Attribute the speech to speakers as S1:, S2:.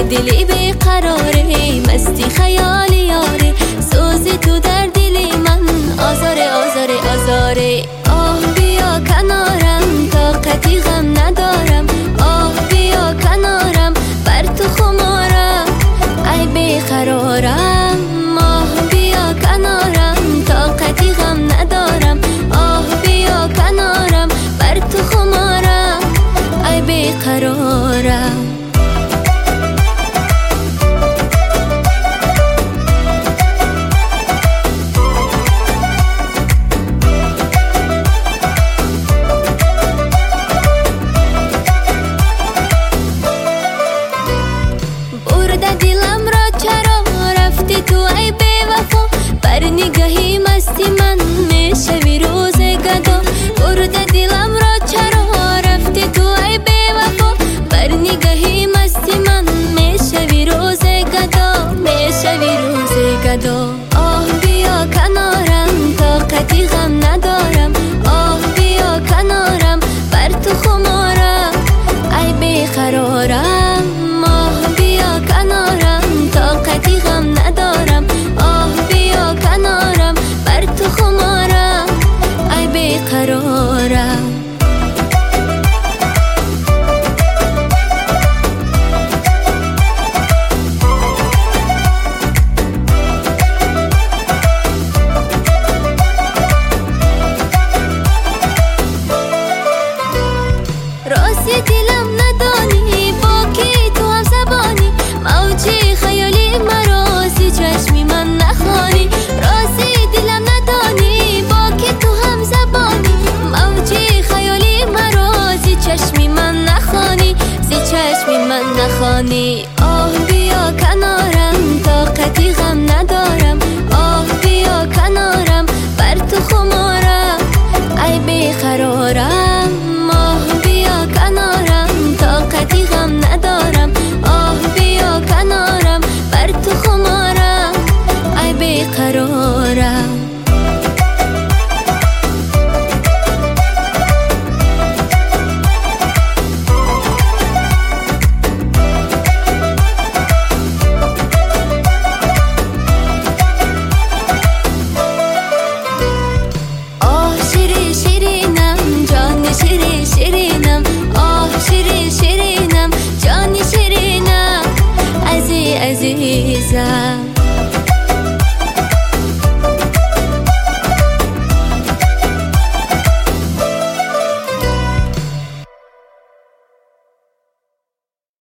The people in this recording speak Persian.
S1: دلی بیقراره، مستی خیال یاره، سوز تو در دل من آزاره آزاره آزاره. آه بیا کنارم طاقتی غم ندارم، آه بیا کنارم بر تو خمارم ای بیقرارم. آه بیا کنارم طاقتی غم ندارم، آه بیا کنارم بر تو خمارم ای بیقرارم. دلم را چرا رفتی تو ای بیوفا، بر نگاهی مستی من میشوی روز گدا. برده دلم را چرا رفتی تو ای بیوفا، بر نگاهی مستی من میشوی روز گدا، میشوی روز گدا. آه بیا کنارم طاقتی غم ندارم، آه بیا کنارم بر تو خمارم ای بیقرارم. آه بیا کنارم طاقتی غم ندارم، آه بیا کنارم بر تو خمارم ای بیقرارم. راستی دلم ندانی با کی تو هم زبانی، موجی خیالی مراسی چشمی من نخوانی. راستی دلم ندانی با کی تو هم زبانی، موجی خیالی مراسی چشمی من نخوانی، زی چشمی من نخوانی. آه بیا کنارم طاقتی غم ندارم، آه بیا کنارم بر تو خمارم ای بیقرارم. آه بیا کنارم طاقتی غم ندارم، آه بیا کنارم بر تو خمارم ای بیقرارم. شیرینم آه شیرینم جانی شیرینم عزیزم.